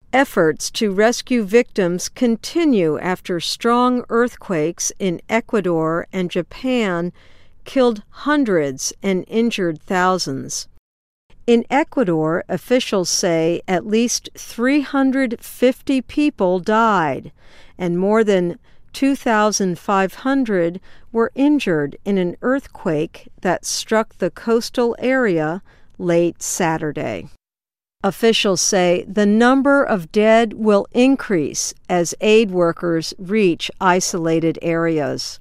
Efforts to rescue victims continue after strong earthquakes in Ecuador and Japan killed hundreds and injured thousands. In Ecuador, officials say at least 350 people died, and more than 2,500 were injured in an earthquake that struck the coastal area late Saturday. Officials say the number of dead will increase as aid workers reach isolated areas.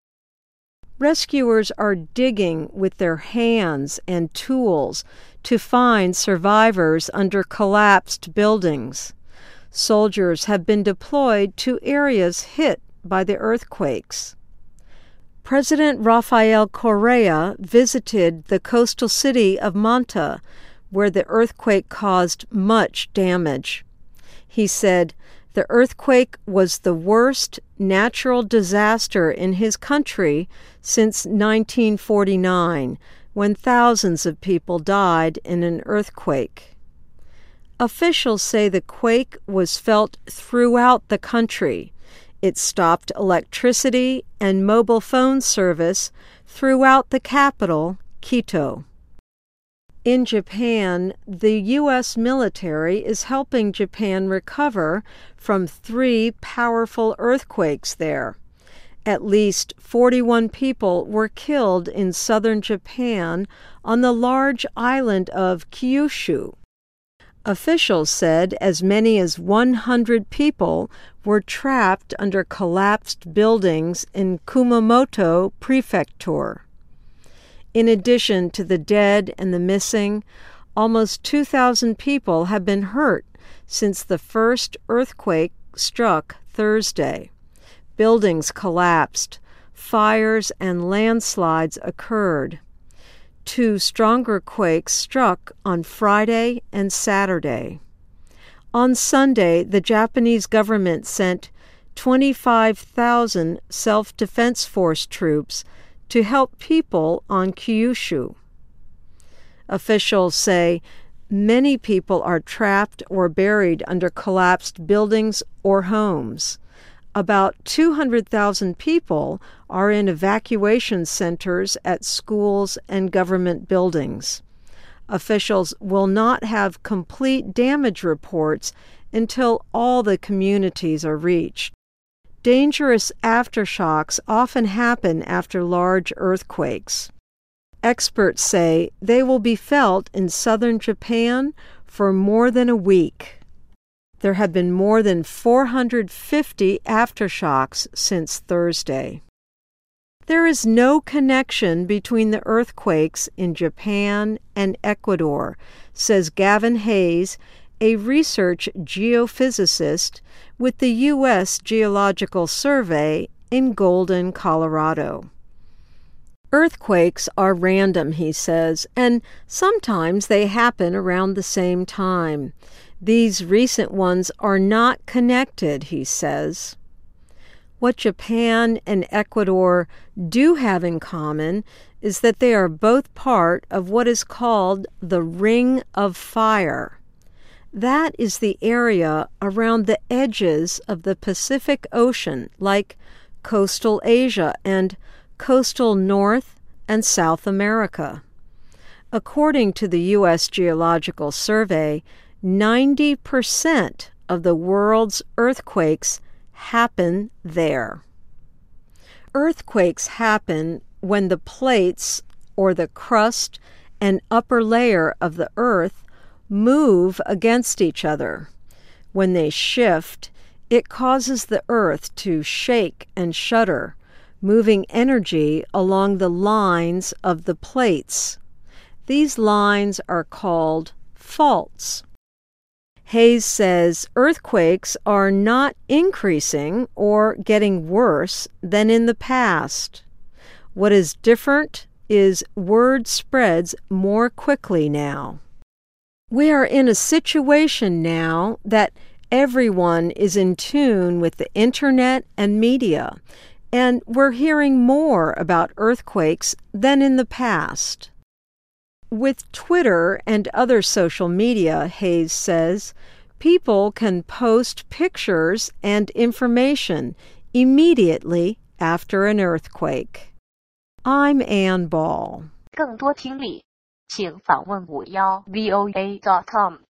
Rescuers are digging with their hands and tools to find survivors under collapsed buildings. Soldiers have been deployed to areas hit by the earthquakes. President Rafael Correa visited the coastal city of Manta, where the earthquake caused much damage. He said the earthquake was the worst natural disaster in his country since 1949, when thousands of people died in an earthquake. Officials say the quake was felt throughout the country. It stopped electricity and mobile phone service throughout the capital, Quito. In Japan, the U.S. military is helping Japan recover from 3 powerful earthquakes there. At least 41 people were killed in southern Japan on the large island of Kyushu. Officials said as many as 100 people were trapped under collapsed buildings in Kumamoto Prefecture. In addition to the dead and the missing, almost 2,000 people have been hurt since the first earthquake struck Thursday. Buildings collapsed, fires and landslides occurred. 2 stronger quakes struck on Friday and Saturday. On Sunday, the Japanese government sent 25,000 self-defense force troops to help people on Kyushu. Officials say many people are trapped or buried under collapsed buildings or homes. About 200,000 people are in evacuation centers at schools and government buildings. Officials will not have complete damage reports until all the communities are reached. Dangerous aftershocks often happen after large earthquakes. Experts say they will be felt in southern Japan for more than a week. There have been more than 450 aftershocks since Thursday. There is no connection between the earthquakes in Japan and Ecuador, says Gavin Hayes, a research geophysicist with the U.S. Geological Survey in Golden, Colorado. Earthquakes are random, he says, and sometimes they happen around the same time. These recent ones are not connected, he says. What Japan and Ecuador do have in common is that they are both part of what is called the Ring of Fire. That is the area around the edges of the Pacific Ocean, like coastal Asia and coastal North and South America. According to the U.S. Geological Survey, 90% of the world's earthquakes happen there. Earthquakes happen when the plates, or the crust and upper layer of the earth, move against each other. When they shift, it causes the earth to shake and shudder, moving energy along the lines of the plates. These lines are called faults. Hayes says earthquakes are not increasing or getting worse than in the past. What is different is word spreads more quickly now. We are in a situation now that everyone is in tune with the internet and media, and we're hearing more about earthquakes than in the past. With Twitter and other social media, Hayes says, People can post pictures and information immediately after an earthquake. I'm Ann Ball. 更多听力，请访问51voa.com。